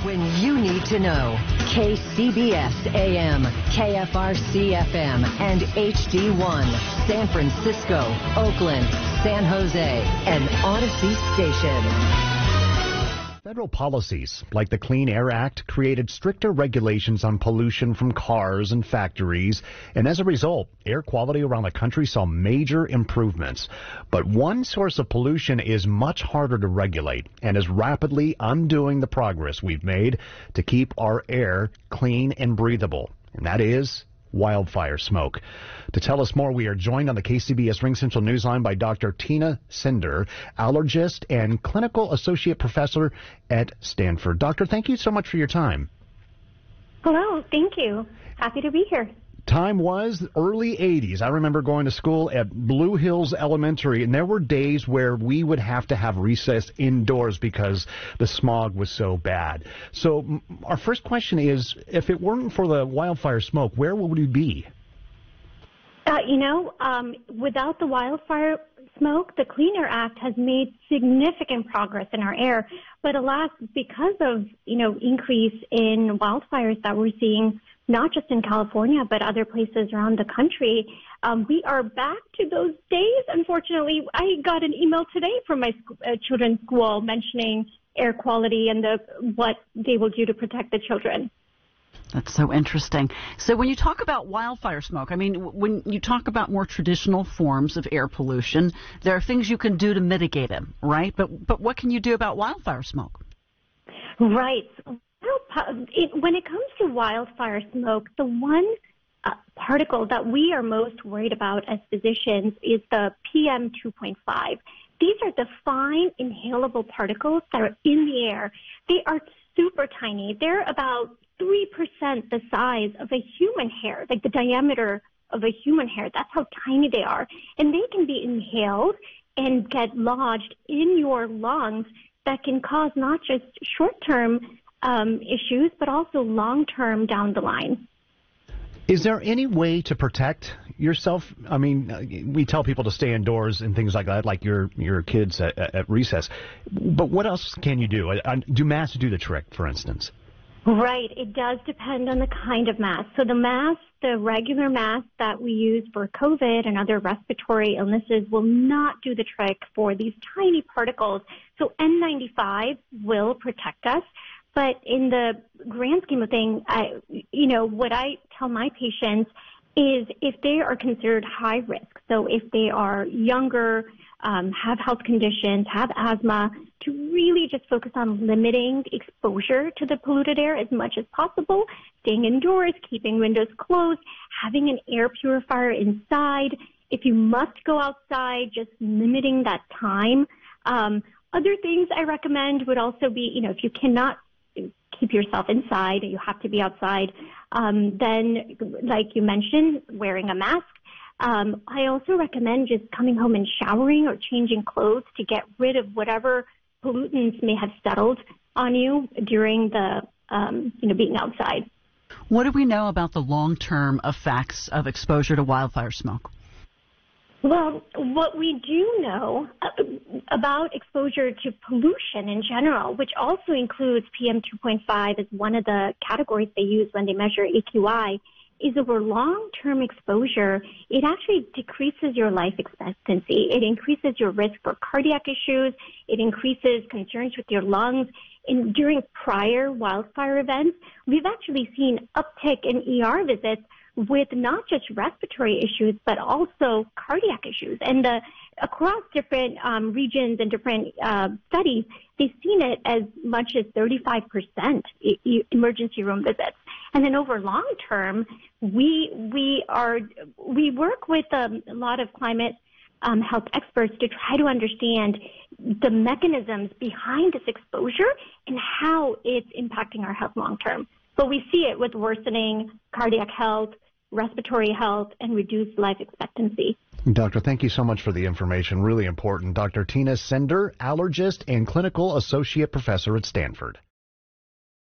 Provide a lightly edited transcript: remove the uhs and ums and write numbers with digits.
when you need to know. KCBS AM, KFRC FM, and HD1. San Francisco, Oakland, San Jose, and Odyssey Station. Federal policies like the Clean Air Act created stricter regulations on pollution from cars and factories, and as a result, air quality around the country saw major improvements. But one source of pollution is much harder to regulate and is rapidly undoing the progress we've made to keep our air clean and breathable, and that is wildfire smoke. To tell us more, we are joined on the KCBS RingCentral Newsline by Dr. Tina Sender, allergist and clinical associate professor at Stanford. Doctor, thank you so much for your time. Hello, thank you. Happy to be here. Time was early 80s. I remember going to school at Blue Hills Elementary, and there were days where we would have to have recess indoors because the smog was so bad. So our first question is, if it weren't for the wildfire smoke, where would we be? Without the wildfire smoke, the Clean Air Act has made significant progress in our air. But alas, because of, increase in wildfires that we're seeing, not just in California, but other places around the country, we are back to those days. Unfortunately, I got an email today from my children's school mentioning air quality and what they will do to protect the children. That's so interesting. So when you talk about wildfire smoke, when you talk about more traditional forms of air pollution, there are things you can do to mitigate it, right? But what can you do about wildfire smoke? Right. When it comes to wildfire smoke, the one particle that we are most worried about as physicians is the PM 2.5. These are the fine inhalable particles that are in the air. They are super tiny. They're about 3% the size of a human hair, like the diameter of a human hair. That's how tiny they are. And they can be inhaled and get lodged in your lungs that can cause not just short-term issues, but also long-term down the line. Is there any way to protect yourself? We tell people to stay indoors and things like that, like your kids at recess. But what else can you do? Do masks do the trick, for instance? Right. It does depend on the kind of mask. So the regular mask that we use for COVID and other respiratory illnesses will not do the trick for these tiny particles. So N95 will protect us. But in the grand scheme of things, what I tell my patients is if they are considered high risk, so if they are younger, have health conditions, have asthma, to really just focus on limiting exposure to the polluted air as much as possible, staying indoors, keeping windows closed, having an air purifier inside. If you must go outside, just limiting that time. Other things I recommend would also be, if you cannot keep yourself inside, you have to be outside, then, like you mentioned, wearing a mask. I also recommend just coming home and showering or changing clothes to get rid of whatever pollutants may have settled on you during the, being outside. What do we know about the long-term effects of exposure to wildfire smoke? Well, what we do know about exposure to pollution in general, which also includes PM 2.5 as one of the categories they use when they measure AQI, is over long-term exposure, it actually decreases your life expectancy. It increases your risk for cardiac issues. It increases concerns with your lungs. And during prior wildfire events, we've actually seen uptick in ER visits with not just respiratory issues, but also cardiac issues. And across different regions and different studies, they've seen it as much as 35% emergency room visits. And then over long term, we work with a lot of climate health experts to try to understand the mechanisms behind this exposure and how it's impacting our health long term. But we see it with worsening cardiac health, respiratory health, and reduced life expectancy. Doctor, thank you so much for the information. Really important. Dr. Tina Sender, allergist and clinical associate professor at Stanford.